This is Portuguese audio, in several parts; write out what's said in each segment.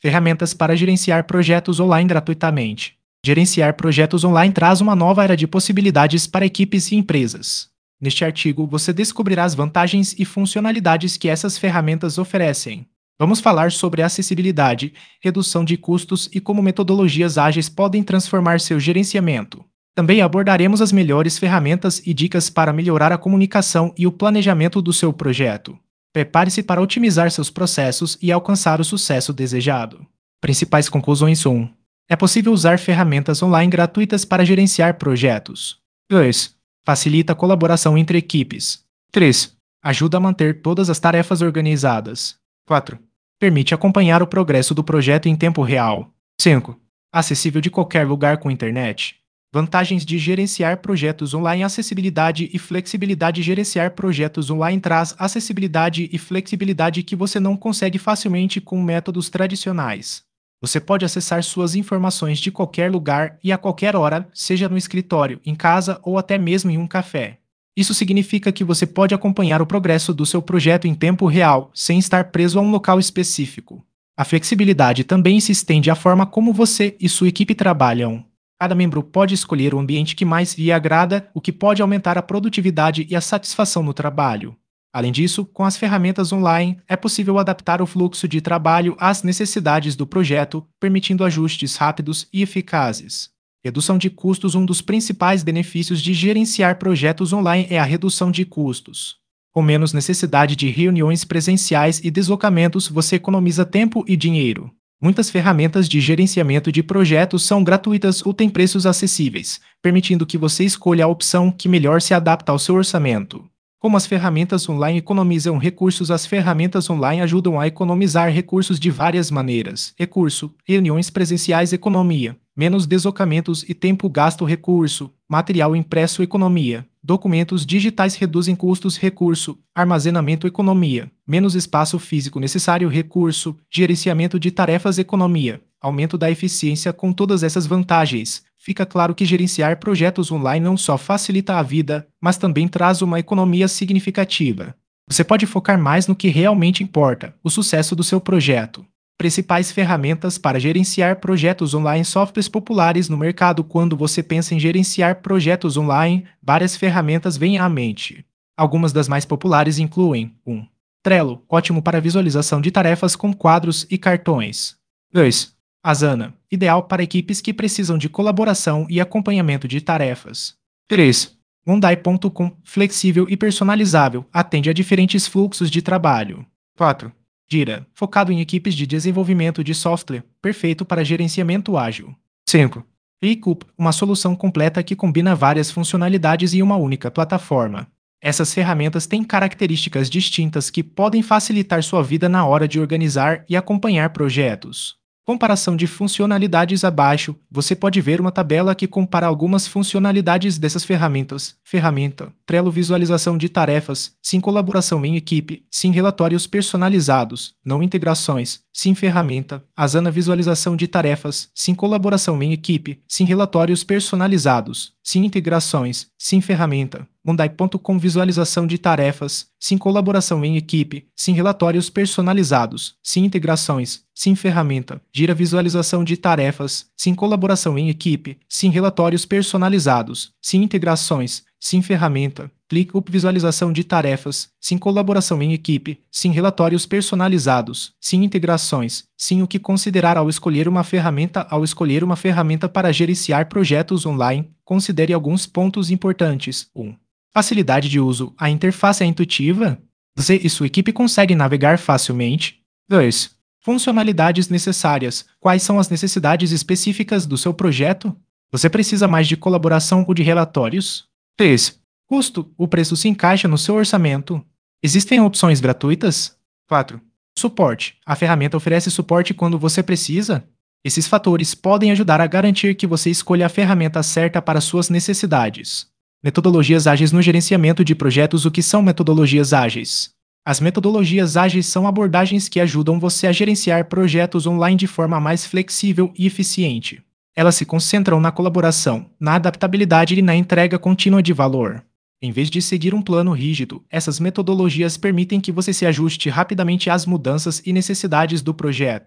Ferramentas para gerenciar projetos online gratuitamente. Gerenciar projetos online traz uma nova era de possibilidades para equipes e empresas. Neste artigo, você descobrirá as vantagens e funcionalidades que essas ferramentas oferecem. Vamos falar sobre acessibilidade, redução de custos e como metodologias ágeis podem transformar seu gerenciamento. Também abordaremos as melhores ferramentas e dicas para melhorar a comunicação e o planejamento do seu projeto. Prepare-se para otimizar seus processos e alcançar o sucesso desejado. Principais conclusões 1. É possível usar ferramentas online gratuitas para gerenciar projetos. 2. Facilita a colaboração entre equipes. 3. Ajuda a manter todas as tarefas organizadas. 4. Permite acompanhar o progresso do projeto em tempo real. 5. Acessível de qualquer lugar com internet. Vantagens de gerenciar projetos online: acessibilidade e flexibilidade. Gerenciar projetos online traz acessibilidade e flexibilidade que você não consegue facilmente com métodos tradicionais. Você pode acessar suas informações de qualquer lugar e a qualquer hora, seja no escritório, em casa ou até mesmo em um café. Isso significa que você pode acompanhar o progresso do seu projeto em tempo real, sem estar preso a um local específico. A flexibilidade também se estende à forma como você e sua equipe trabalham. Cada membro pode escolher o ambiente que mais lhe agrada, o que pode aumentar a produtividade e a satisfação no trabalho. Além disso, com as ferramentas online, é possível adaptar o fluxo de trabalho às necessidades do projeto, permitindo ajustes rápidos e eficazes. Redução de custos: um dos principais benefícios de gerenciar projetos online é a redução de custos. Com menos necessidade de reuniões presenciais e deslocamentos, você economiza tempo e dinheiro. Muitas ferramentas de gerenciamento de projetos são gratuitas ou têm preços acessíveis, permitindo que você escolha a opção que melhor se adapta ao seu orçamento. Como as ferramentas online economizam recursos? As ferramentas online ajudam a economizar recursos de várias maneiras. Recurso: reuniões presenciais, economia. Menos deslocamentos e tempo gasto. Recurso: material impresso, economia. Documentos digitais reduzem custos. Recurso: armazenamento, economia. Menos espaço físico necessário. Recurso: gerenciamento de tarefas, economia. Aumento da eficiência. Com todas essas vantagens, fica claro que gerenciar projetos online não só facilita a vida, mas também traz uma economia significativa. Você pode focar mais no que realmente importa: o sucesso do seu projeto. Principais ferramentas para gerenciar projetos online. Softwares populares no mercado. Quando você pensa em gerenciar projetos online, várias ferramentas vêm à mente. Algumas das mais populares incluem: 1. Trello, ótimo para visualização de tarefas com quadros e cartões. 2. Asana, ideal para equipes que precisam de colaboração e acompanhamento de tarefas. 3. Monday.com, flexível e personalizável, atende a diferentes fluxos de trabalho. 4. Jira, focado em equipes de desenvolvimento de software, perfeito para gerenciamento ágil. 5. ClickUp, uma solução completa que combina várias funcionalidades em uma única plataforma. Essas ferramentas têm características distintas que podem facilitar sua vida na hora de organizar e acompanhar projetos. Comparação de funcionalidades: abaixo, você pode ver uma tabela que compara algumas funcionalidades dessas ferramentas. Ferramenta: Trello, visualização de tarefas. Sim, colaboração em equipe. Sim, relatórios personalizados. Não, integrações. Sim, ferramenta. Asana, visualização de tarefas. Sim, colaboração em equipe. Sim, relatórios personalizados. Sim, integrações. Sim, ferramenta. Monday.com, visualização de tarefas. Sim, colaboração em equipe. Sim, relatórios personalizados. Sim, integrações. Sim, ferramenta. Jira, visualização de tarefas. Sim, colaboração em equipe. Sim, relatórios personalizados. Sim, integrações. Sim, ferramenta. ClickUp, visualização de tarefas. Sim, colaboração em equipe. Sim, relatórios personalizados. Sim, integrações. Sim, o que considerar ao escolher uma ferramenta? Ao escolher uma ferramenta para gerenciar projetos online, considere alguns pontos importantes. 1. Facilidade de uso: a interface é intuitiva? Você e sua equipe conseguem navegar facilmente? 2. Funcionalidades necessárias: quais são as necessidades específicas do seu projeto? Você precisa mais de colaboração ou de relatórios? 3. Custo: o preço se encaixa no seu orçamento? Existem opções gratuitas? 4. Suporte: a ferramenta oferece suporte quando você precisa? Esses fatores podem ajudar a garantir que você escolha a ferramenta certa para suas necessidades. Metodologias ágeis no gerenciamento de projetos. O que são metodologias ágeis? As metodologias ágeis são abordagens que ajudam você a gerenciar projetos online de forma mais flexível e eficiente. Elas se concentram na colaboração, na adaptabilidade e na entrega contínua de valor. Em vez de seguir um plano rígido, essas metodologias permitem que você se ajuste rapidamente às mudanças e necessidades do projeto.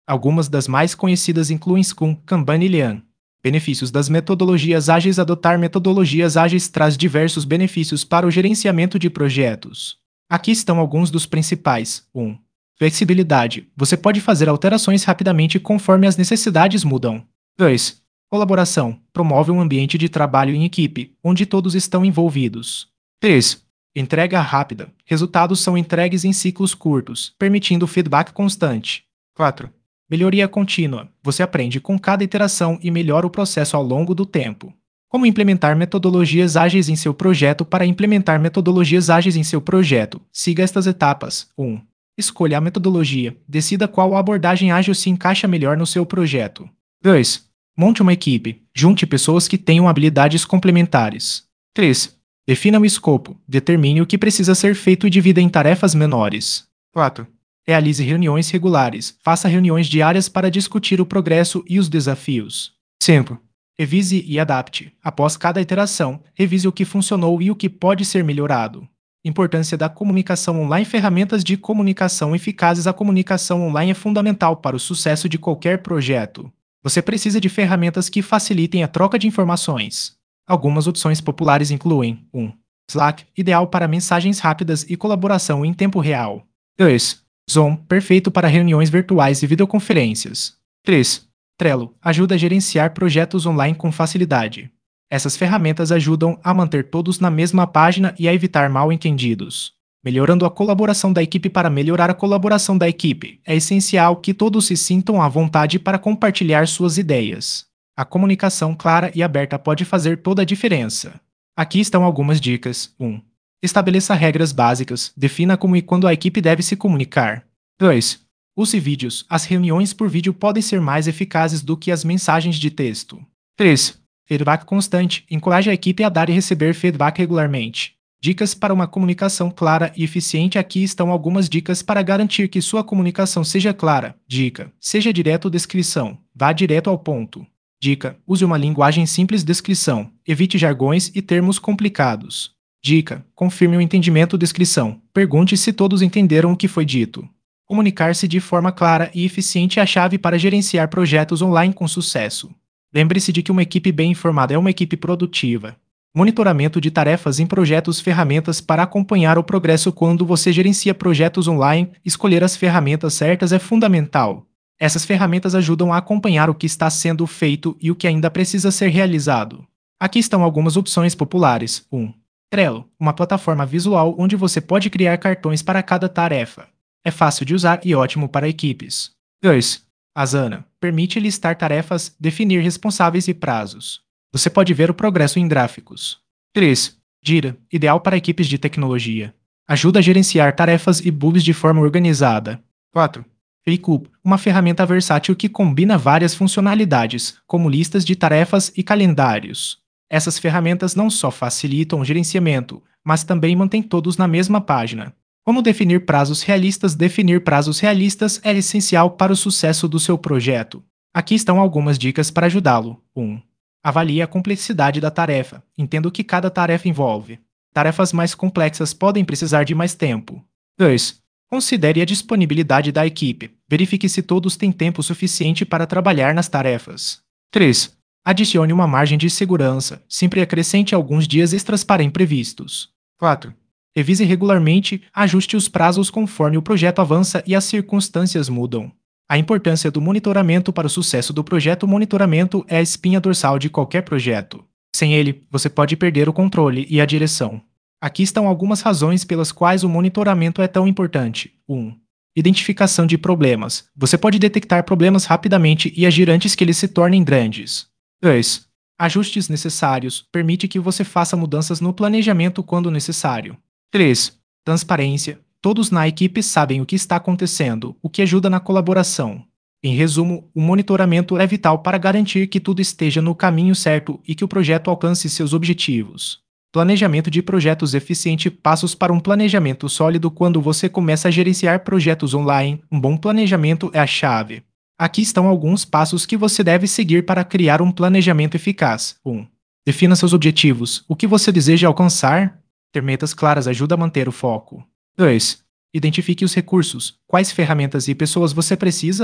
Algumas das mais conhecidas incluem Scrum, Kanban e Lean. Benefícios das metodologias ágeis. Adotar metodologias ágeis traz diversos benefícios para o gerenciamento de projetos. Aqui estão alguns dos principais. 1. Flexibilidade. Você pode fazer alterações rapidamente conforme as necessidades mudam. 2. Colaboração. Promove um ambiente de trabalho em equipe, onde todos estão envolvidos. 3. Entrega rápida. Resultados são entregues em ciclos curtos, permitindo feedback constante. 4. Melhoria contínua. Você aprende com cada iteração e melhora o processo ao longo do tempo. Como implementar metodologias ágeis em seu projeto? Para implementar metodologias ágeis em seu projeto, siga estas etapas. 1. Escolha a metodologia. Decida qual abordagem ágil se encaixa melhor no seu projeto. 2. Monte uma equipe. Junte pessoas que tenham habilidades complementares. 3. Defina o escopo. Determine o que precisa ser feito e divida em tarefas menores. 4. Realize reuniões regulares. Faça reuniões diárias para discutir o progresso e os desafios. 5. Revise e adapte. Após cada iteração, revise o que funcionou e o que pode ser melhorado. Importância da comunicação online. Ferramentas de comunicação eficazes. A comunicação online é fundamental para o sucesso de qualquer projeto. Você precisa de ferramentas que facilitem a troca de informações. Algumas opções populares incluem 1. Slack, ideal para mensagens rápidas e colaboração em tempo real. 2. Zoom, perfeito para reuniões virtuais e videoconferências. 3. Trello, ajuda a gerenciar projetos online com facilidade. Essas ferramentas ajudam a manter todos na mesma página e a evitar mal-entendidos. Melhorando a colaboração da equipe. Para melhorar a colaboração da equipe, é essencial que todos se sintam à vontade para compartilhar suas ideias. A comunicação clara e aberta pode fazer toda a diferença. Aqui estão algumas dicas. 1. Estabeleça regras básicas. Defina como e quando a equipe deve se comunicar. 2. Use vídeos. As reuniões por vídeo podem ser mais eficazes do que as mensagens de texto. 3. Feedback constante. Encoraje a equipe a dar e receber feedback regularmente. Dicas para uma comunicação clara e eficiente. Aqui estão algumas dicas para garantir que sua comunicação seja clara. Dica: seja direto. Descrição. Vá direto ao ponto. Dica: use uma linguagem simples. Descrição: evite jargões e termos complicados. Dica: confirme o entendimento. Descrição: pergunte se todos entenderam o que foi dito. Comunicar-se de forma clara e eficiente é a chave para gerenciar projetos online com sucesso. Lembre-se de que uma equipe bem informada é uma equipe produtiva. Monitoramento de tarefas em projetos. Ferramentas para acompanhar o progresso. Quando você gerencia projetos online, escolher as ferramentas certas é fundamental. Essas ferramentas ajudam a acompanhar o que está sendo feito e o que ainda precisa ser realizado. Aqui estão algumas opções populares. 1. Trello, uma plataforma visual onde você pode criar cartões para cada tarefa. É fácil de usar e ótimo para equipes. 2. Asana, permite listar tarefas, definir responsáveis e prazos. Você pode ver o progresso em gráficos. 3. Jira, ideal para equipes de tecnologia. Ajuda a gerenciar tarefas e bugs de forma organizada. 4. ClickUp, uma ferramenta versátil que combina várias funcionalidades, como listas de tarefas e calendários. Essas ferramentas não só facilitam o gerenciamento, mas também mantêm todos na mesma página. Como definir prazos realistas? Definir prazos realistas é essencial para o sucesso do seu projeto. Aqui estão algumas dicas para ajudá-lo. 1. Avalie a complexidade da tarefa. Entenda o que cada tarefa envolve. Tarefas mais complexas podem precisar de mais tempo. 2. Considere a disponibilidade da equipe. Verifique se todos têm tempo suficiente para trabalhar nas tarefas. 3. Adicione uma margem de segurança. Sempre acrescente alguns dias extras para imprevistos. 4. Revise regularmente, ajuste os prazos conforme o projeto avança e as circunstâncias mudam. A importância do monitoramento para o sucesso do projeto. O monitoramento é a espinha dorsal de qualquer projeto. Sem ele, você pode perder o controle e a direção. Aqui estão algumas razões pelas quais o monitoramento é tão importante. 1. Identificação de problemas. Você pode detectar problemas rapidamente e agir antes que eles se tornem grandes. 2. Ajustes necessários. Permite que você faça mudanças no planejamento quando necessário. 3. Transparência. Todos na equipe sabem o que está acontecendo, o que ajuda na colaboração. Em resumo, o monitoramento é vital para garantir que tudo esteja no caminho certo e que o projeto alcance seus objetivos. Planejamento de projetos eficiente. Passos para um planejamento sólido. Quando você começa a gerenciar projetos online, um bom planejamento é a chave. Aqui estão alguns passos que você deve seguir para criar um planejamento eficaz. 1. Defina seus objetivos. O que você deseja alcançar? Ter metas claras ajuda a manter o foco. 2. Identifique os recursos. Quais ferramentas e pessoas você precisa?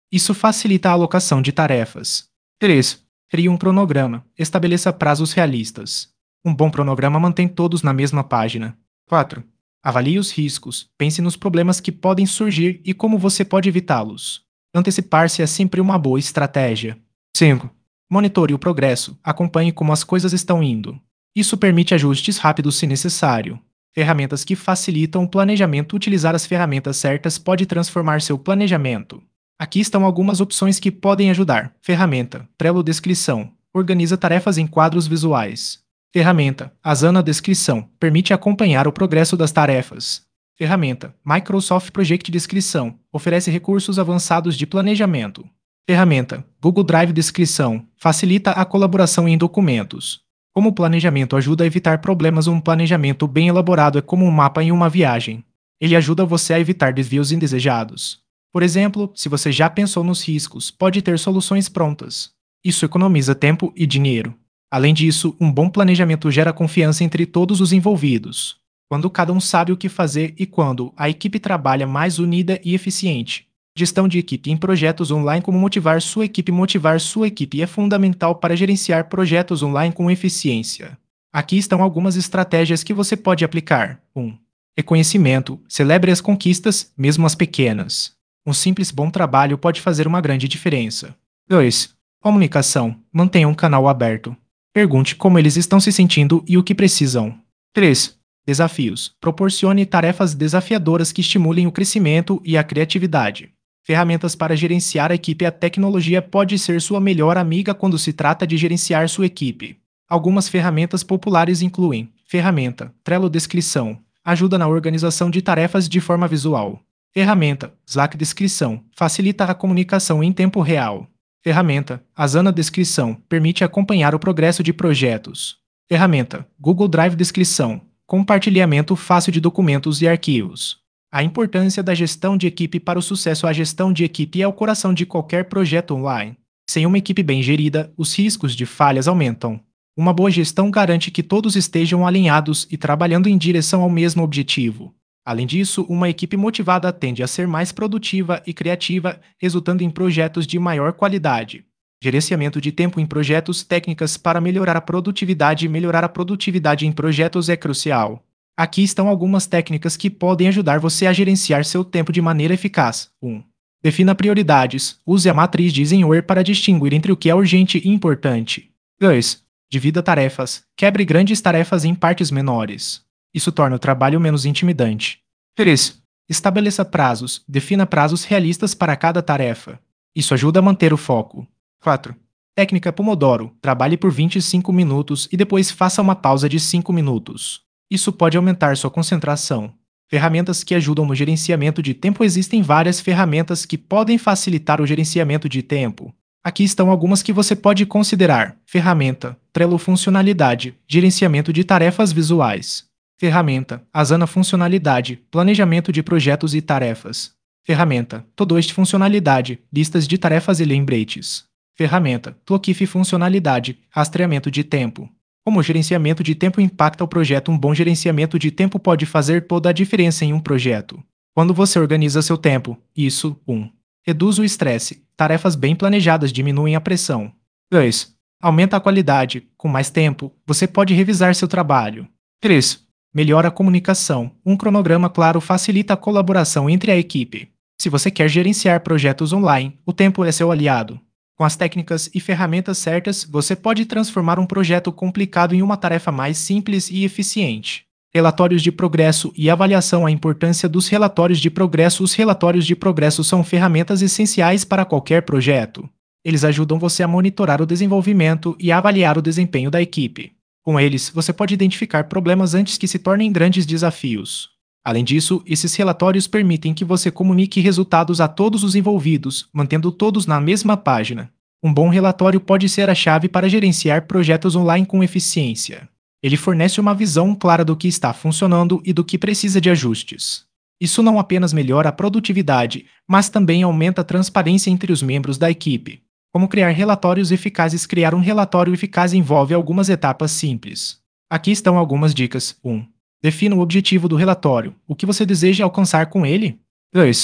Isso facilita a alocação de tarefas. 3. Crie um cronograma. Estabeleça prazos realistas. Um bom cronograma mantém todos na mesma página. 4. Avalie os riscos. Pense nos problemas que podem surgir e como você pode evitá-los. Antecipar-se é sempre uma boa estratégia. 5. Monitore o progresso. Acompanhe como as coisas estão indo. Isso permite ajustes rápidos se necessário. Ferramentas que facilitam o planejamento. Utilizar as ferramentas certas pode transformar seu planejamento. Aqui estão algumas opções que podem ajudar. Ferramenta Trello Descrição. Organiza tarefas em quadros visuais. Ferramenta Asana Descrição. Permite acompanhar o progresso das tarefas. Ferramenta Microsoft Project Descrição. Oferece recursos avançados de planejamento. Ferramenta Google Drive Descrição. Facilita a colaboração em documentos. Como o planejamento ajuda a evitar problemas, um planejamento bem elaborado é como um mapa em uma viagem. Ele ajuda você a evitar desvios indesejados. Por exemplo, se você já pensou nos riscos, pode ter soluções prontas. Isso economiza tempo e dinheiro. Além disso, um bom planejamento gera confiança entre todos os envolvidos. Quando cada um sabe o que fazer e quando a equipe trabalha mais unida e eficiente. Gestão de equipe em projetos online. Como motivar sua equipe? Motivar sua equipe é fundamental para gerenciar projetos online com eficiência. Aqui estão algumas estratégias que você pode aplicar. 1. Reconhecimento. Celebre as conquistas, mesmo as pequenas. Um simples bom trabalho pode fazer uma grande diferença. 2. Comunicação. Mantenha um canal aberto. Pergunte como eles estão se sentindo e o que precisam. 3. Desafios. Proporcione tarefas desafiadoras que estimulem o crescimento e a criatividade. Ferramentas para gerenciar a equipe. A tecnologia pode ser sua melhor amiga quando se trata de gerenciar sua equipe. Algumas ferramentas populares incluem: ferramenta Trello Descrição. Ajuda na organização de tarefas de forma visual. Ferramenta Slack Descrição. Facilita a comunicação em tempo real. Ferramenta Asana Descrição. Permite acompanhar o progresso de projetos. Ferramenta Google Drive Descrição. Compartilhamento fácil de documentos e arquivos. A importância da gestão de equipe para o sucesso. A gestão de equipe é o coração de qualquer projeto online. Sem uma equipe bem gerida, os riscos de falhas aumentam. Uma boa gestão garante que todos estejam alinhados e trabalhando em direção ao mesmo objetivo. Além disso, uma equipe motivada tende a ser mais produtiva e criativa, resultando em projetos de maior qualidade. Gerenciamento de tempo em projetos. Técnicas para melhorar a produtividade. Melhorar a produtividade em projetos é crucial. Aqui estão algumas técnicas que podem ajudar você a gerenciar seu tempo de maneira eficaz. 1. Defina prioridades. Use a matriz de Eisenhower para distinguir entre o que é urgente e importante. 2. Divida tarefas. Quebre grandes tarefas em partes menores. Isso torna o trabalho menos intimidante. 3. Estabeleça prazos. Defina prazos realistas para cada tarefa. Isso ajuda a manter o foco. 4. Técnica Pomodoro. Trabalhe por 25 minutos e depois faça uma pausa de 5 minutos. Isso pode aumentar sua concentração. Ferramentas que ajudam no gerenciamento de tempo. Existem várias ferramentas que podem facilitar o gerenciamento de tempo. Aqui estão algumas que você pode considerar. Ferramenta Trello Funcionalidade. Gerenciamento de tarefas visuais. Ferramenta Asana Funcionalidade. Planejamento de projetos e tarefas. Ferramenta Todoist Funcionalidade. Listas de tarefas e lembretes. Ferramenta Clockify Funcionalidade. Rastreamento de tempo. Como o gerenciamento de tempo impacta o projeto? Um bom gerenciamento de tempo pode fazer toda a diferença em um projeto. Quando você organiza seu tempo, isso 1. Reduz o estresse. Tarefas bem planejadas diminuem a pressão. 2. Aumenta a qualidade. Com mais tempo, você pode revisar seu trabalho. 3. Melhora a comunicação. Um cronograma claro facilita a colaboração entre a equipe. Se você quer gerenciar projetos online, o tempo é seu aliado. Com as técnicas e ferramentas certas, você pode transformar um projeto complicado em uma tarefa mais simples e eficiente. Relatórios de progresso e avaliação. A importância dos relatórios de progresso. Os relatórios de progresso são ferramentas essenciais para qualquer projeto. Eles ajudam você a monitorar o desenvolvimento e a avaliar o desempenho da equipe. Com eles, você pode identificar problemas antes que se tornem grandes desafios. Além disso, esses relatórios permitem que você comunique resultados a todos os envolvidos, mantendo todos na mesma página. Um bom relatório pode ser a chave para gerenciar projetos online com eficiência. Ele fornece uma visão clara do que está funcionando e do que precisa de ajustes. Isso não apenas melhora a produtividade, mas também aumenta a transparência entre os membros da equipe. Como criar relatórios eficazes? Criar um relatório eficaz envolve algumas etapas simples. Aqui estão algumas dicas. 1. Defina o objetivo do relatório. O que você deseja alcançar com ele? 2.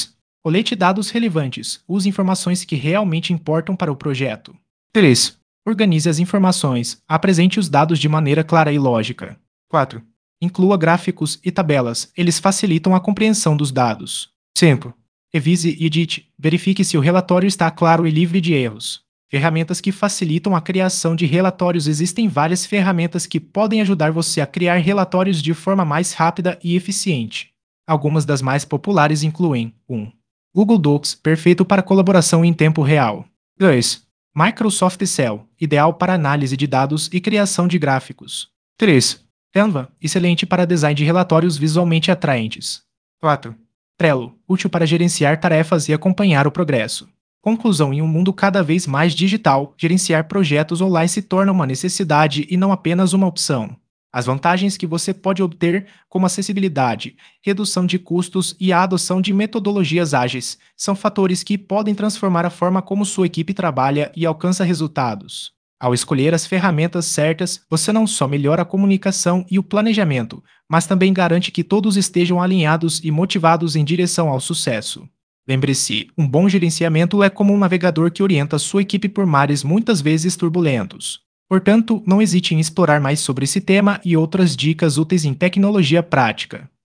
Colete dados relevantes. Use informações que realmente importam para o projeto. 3. Organize as informações. Apresente os dados de maneira clara e lógica. 4. Inclua gráficos e tabelas. Eles facilitam a compreensão dos dados. 5. Revise e edite. Verifique se o relatório está claro e livre de erros. Ferramentas que facilitam a criação de relatórios. Existem várias ferramentas que podem ajudar você a criar relatórios de forma mais rápida e eficiente. Algumas das mais populares incluem 1. Google Docs, perfeito para colaboração em tempo real. 2. Microsoft Excel, ideal para análise de dados e criação de gráficos. 3. Canva, excelente para design de relatórios visualmente atraentes. 4. Trello, útil para gerenciar tarefas e acompanhar o progresso. Conclusão: em um mundo cada vez mais digital, gerenciar projetos online se torna uma necessidade e não apenas uma opção. As vantagens que você pode obter, como acessibilidade, redução de custos e a adoção de metodologias ágeis, são fatores que podem transformar a forma como sua equipe trabalha e alcança resultados. Ao escolher as ferramentas certas, você não só melhora a comunicação e o planejamento, mas também garante que todos estejam alinhados e motivados em direção ao sucesso. Lembre-se, um bom gerenciamento é como um navegador que orienta sua equipe por mares muitas vezes turbulentos. Portanto, não hesite em explorar mais sobre esse tema e outras dicas úteis em tecnologia prática.